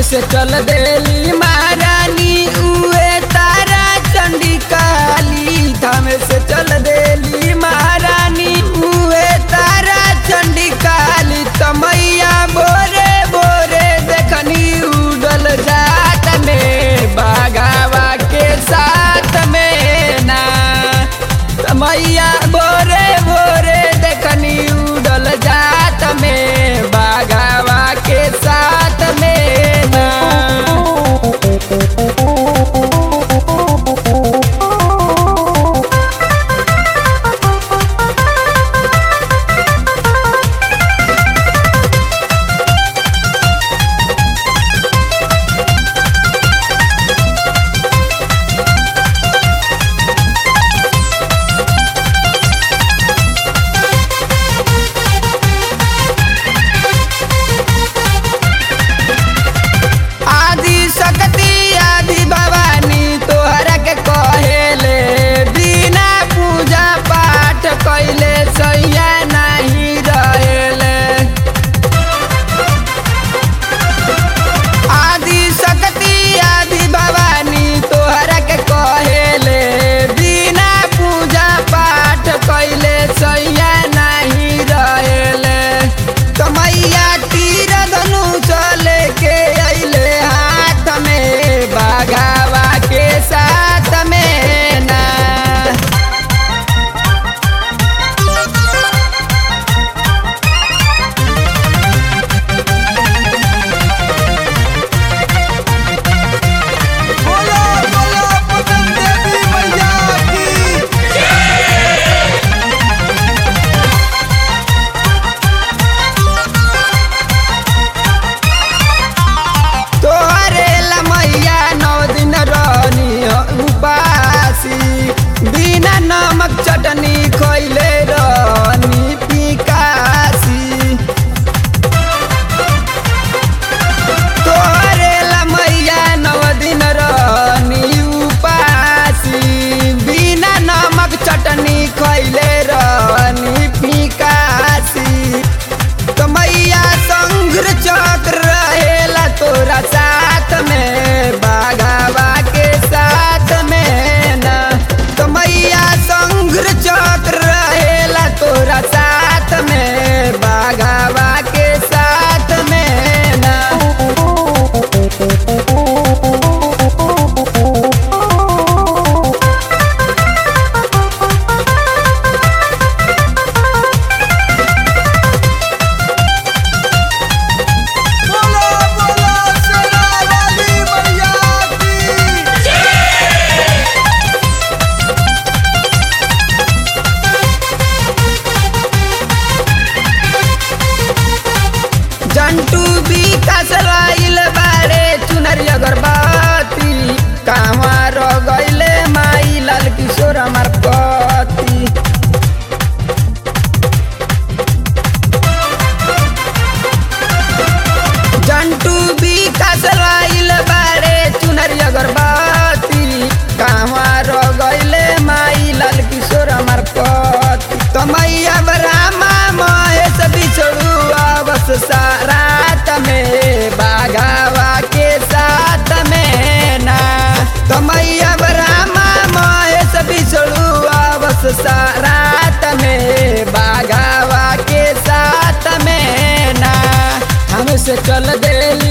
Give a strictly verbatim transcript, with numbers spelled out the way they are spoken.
हमसे चल देली महारानी उए तारा चंडी काली। हमसे चल देली महारानी उए तारा चंडी काली। तमैया बोरे बोरे देखनी उड़ल जात में बाघावा के साथ में ना। तमैया बोरे बोरे देखनी उड़ल जात में बाघावा के साथ में ना। कैले सैया नहीं रहेले आदि शक्ति आदि भवानी तोहरा के कहेले बिना पूजा पाठ कैले सैया नहीं रहेले। तमैया तीर धनुष लेके अइले हाथ में बाघावा के साथ में ना। बिना नमक चटनी खैले रहनी पिकासी। तोरे लमैया नौ दिन रहनी उपासी। बिना नमक चटनी खैले रहनी पिकासी। तमैया संघ्र चक्र रहेला तोरा साथ में बाघावा के साथ में ना। तमैया संघ्र चक्र रहेला तोरा साथ में बाघावा के साथ में ना। जंटू भी कसराइल बारे चुनरी अगरबत्ती। कहवा रह गइले माई लाल किशोर हमार पति। जंटू भी कसराइल बारे चुनरी अगरबत्ती। कहवा रह गइले माई लाल किशोर हमार पति। तमैया ब्रह्मा महेश बिछड़ू अवस सारात में बाघावा के साथ में ना। तमैया ब्रह्मा महेश बिछड़ू अवस सारात में बाघावा के साथ में ना। हमसे चल देली